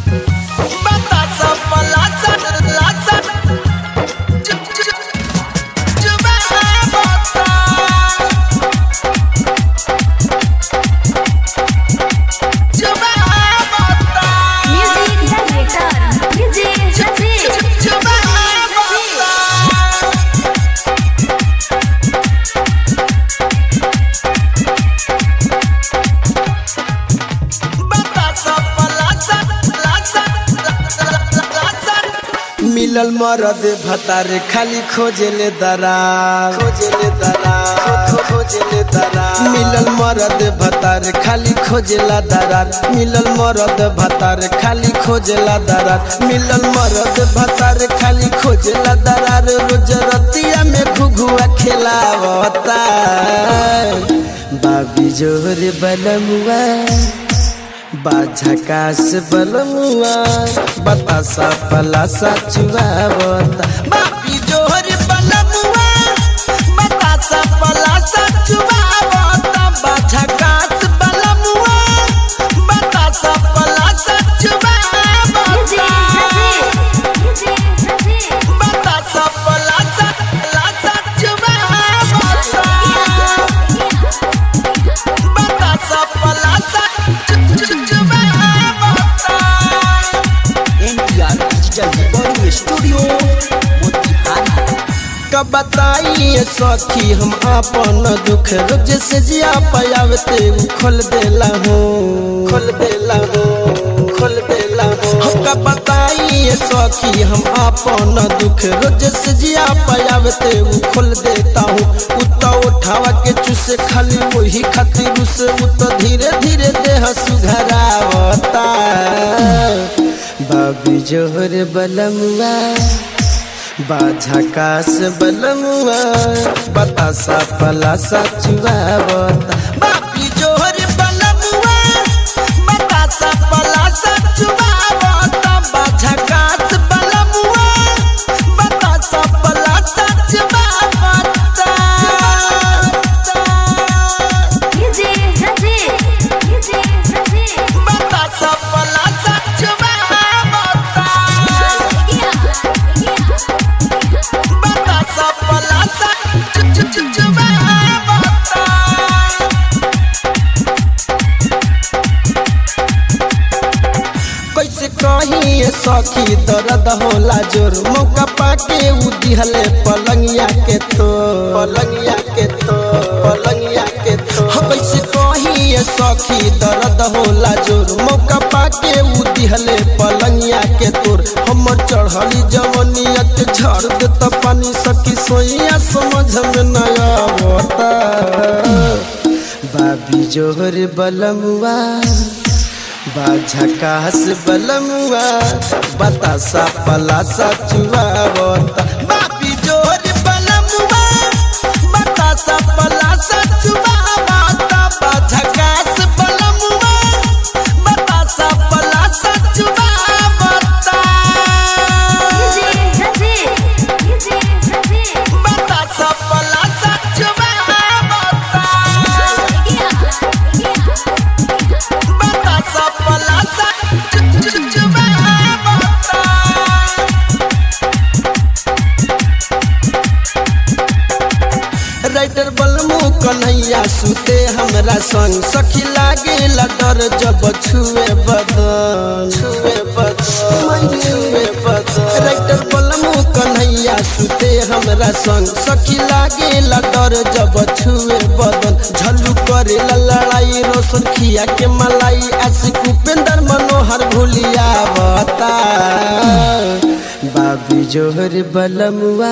बतासा पलासा लासा मिलल मरद भतार खाली खोजेले दरार मिलल मरद भतार खाली खोजेला दरार मिलल मरद भतार खाली खोजेला दरार मिलल मरद भतार खाली खोजेला दरार रोज रतिया में घुघुआ खेलावता बाबी जोरे बलमुआ बाझकास बलमुआ बतासा पलासा चुवावता बापी जोहर बलमुआ बतासा पलासा चुवावता बाझकास बलमुआ बतासा पलासा चुवावता बतासा पलासा लासा चुवावता बतासा पलासा स्टूडियो कब बताइए सखी हम अपन दुख रोज से जिया पायावते खोल देला हो कब बताइए सखी हम अपन दुख रोज से जिया पायावते खोल देता हूँ उता उठावा के चूसे खाली वही खातिर उसे उता धीरे धीरे देह सुधरावता बाबी जोहर बलमुआ बाझकास बलमुआ बतासा पलासा चुवावता बाबी जोहर बलमुआ बतासा पलासा चुवावता बाझकास बलमुआ बतासा पलासा चुवावता बतासा पलासा कैसे कही सखी दर्द होला जोर मौका पाके उ दिहले पलंगिया के तो कैसे कही सखी दर्द होला जोर मौका पाके उ दिहले पलंगिया के तोर हमर चढ़ली जवनिया के झड़ देत पानी सखी सोइया समझ में न आवता बाबी जोहर बलमुआ बाझकास बलमुआ बतासा पलासा चुवावता बापी जोहर बलमुआ बतासा पलासा चुवावता बाझकास बलमुआ बतासा पलासा चुवावता बतासा पलासा चुवावता बतासा पलासा चुवावता राइटर बलमु कन्हैया सुते हमरा संग सखी लागे डर जब छुए बदन राइटर बलमु कन्हैया सुते हमरा संग सखी लागे डर जब छुए बदन झल्लू करे लड़ाई रोशन खिया के मलाई आशिक उपेंद्र मनोहर भूलिया बता बाबी जोहर बलमुआ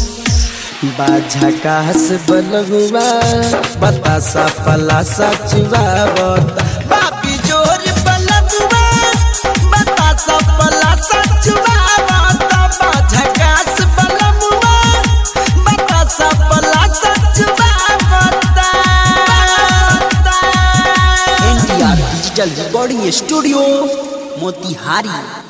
बाझकास बलमुआ बतासा पलासा चुवावता बापी जोहर बलमुआ बतासा पलासा चुवावता बाझकास बलमुआ बतासा पलासा चुवावता NTR digital recording studio Motihari.